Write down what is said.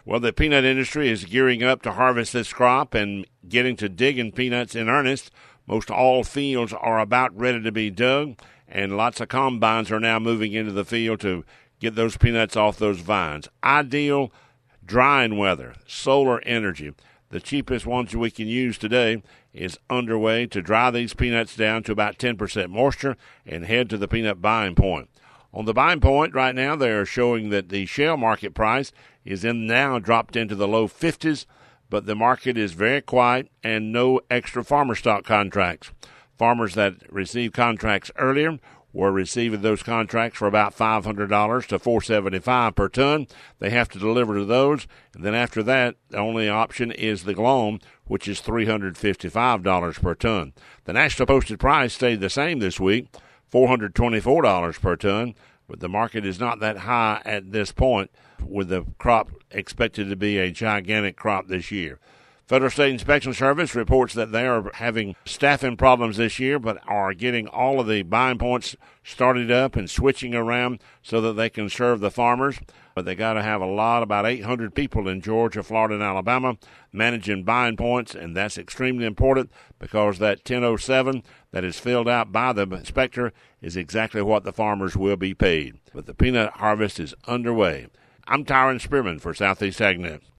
Well, the peanut industry is gearing up to harvest this crop and getting to digging peanuts in earnest. Most all fields are about ready to be dug, and lots of combines are now moving into the field to get those peanuts off those vines. Ideal drying weather, solar energy. The cheapest ones we can use today is underway to dry these peanuts down to about 10% moisture and head to the peanut buying point. On the buying point right now, they are showing that the shell market price is now dropped into the low 50s, but the market is very quiet and no extra farmer stock contracts. Farmers that received contracts earlier were receiving those contracts for about $500 to $475 per ton. They have to deliver to those, and then after that, the only option is the GLOM, which is $355 per ton. The national posted price stayed the same this week, $424 per ton, but the market is not that high at this point, with the crop expected to be a gigantic crop this year. Federal State Inspection Service reports that they are having staffing problems this year, but are getting all of the buying points started up and switching around so that they can serve the farmers. But they got to have about 800 people in Georgia, Florida, and Alabama managing buying points, and that's extremely important because that 1007 that is filled out by the inspector is exactly what the farmers will be paid. But the peanut harvest is underway. I'm Tyron Spearman for Southeast AgNet.